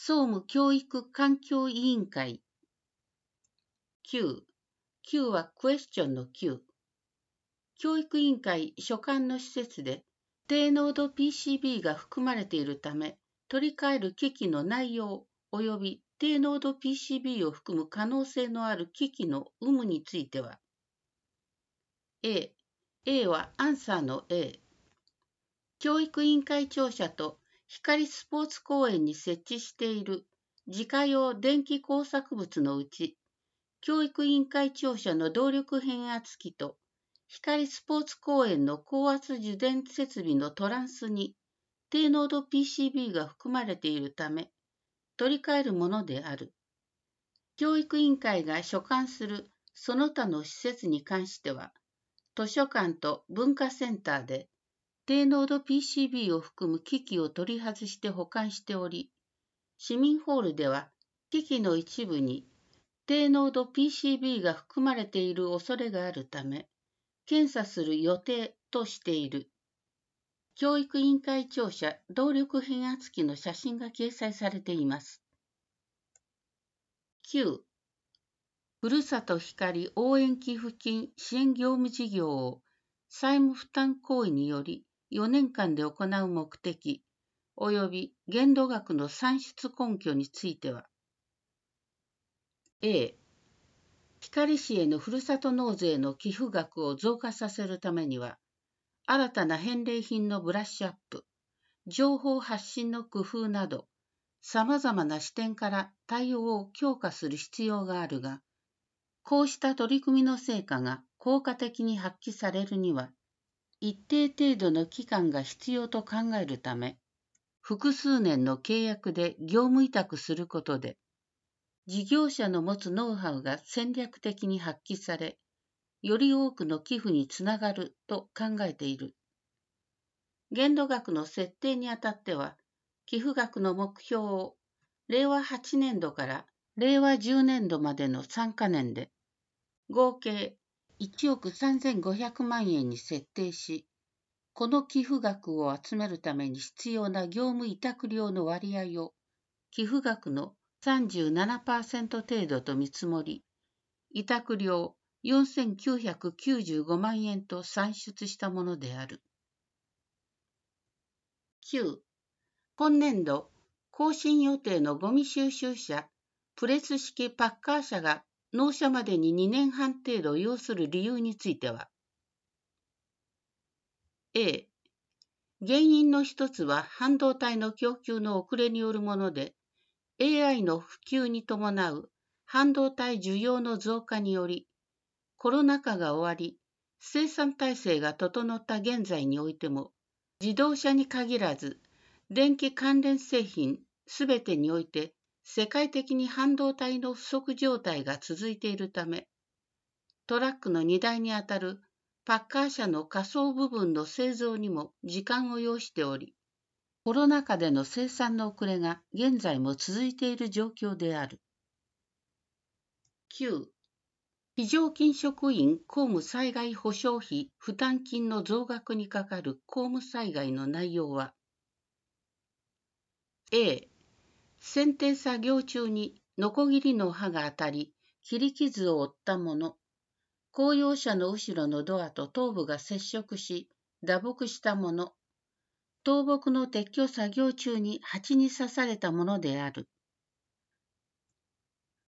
総務教育環境委員会。Q。Q はクエスチョンの Q。教育委員会所管の施設で低濃度 PCB が含まれているため、取り替える機器の内容及び低濃度 PCB を含む可能性のある機器の有無については、A はアンサーの A。教育委員会庁舎と光スポーツ公園に設置している自家用電気工作物のうち、教育委員会庁舎の動力変圧器と光スポーツ公園の高圧受電設備のトランスに低濃度 PCB が含まれているため、取り替えるものである。教育委員会が所管するその他の施設に関しては、図書館と文化センターで低濃度 PCB を含む機器を取り外して保管しており、市民ホールでは機器の一部に低濃度 PCB が含まれている恐れがあるため、検査する予定としている。教育委員会庁舎動力変圧器の写真が掲載されています。Q。ふるさと光応援寄付金支援業務事業を債務負担行為により4年間で行う目的及び限度額の算出根拠については、A。光市へのふるさと納税の寄付額を増加させるためには、新たな返礼品のブラッシュアップ、情報発信の工夫など、様々な視点から対応を強化する必要があるが、こうした取り組みの成果が効果的に発揮されるには、一定程度の期間が必要と考えるため、複数年の契約で業務委託することで、事業者の持つノウハウが戦略的に発揮され、より多くの寄付につながると考えている。限度額の設定にあたっては、寄付額の目標を令和8年度から令和10年度までの3カ年で、合計1億3500万円に設定し、この寄付額を集めるために必要な業務委託料の割合を寄付額の 37% 程度と見積もり、委託料4995万円と算出したものである。9. 今年度、更新予定のゴミ収集車、プレス式パッカー車が納車までに2年半程度要する理由については、A. 原因の一つは半導体の供給の遅れによるもので、AI の普及に伴う半導体需要の増加により、コロナ禍が終わり、生産体制が整った現在においても、自動車に限らず、電気関連製品すべてにおいて、世界的に半導体の不足状態が続いているため、トラックの荷台にあたるパッカー車の仮想部分の製造にも時間を要しており、コロナ禍での生産の遅れが現在も続いている状況である。9. 非常勤職員公務災害保障費負担金の増額にかかる公務災害の内容は、A. 剪定作業中にノコギリの刃が当たり、切り傷を負ったもの、公用車の後ろのドアと頭部が接触し、打撲したもの、倒木の撤去作業中に蜂に刺されたものである。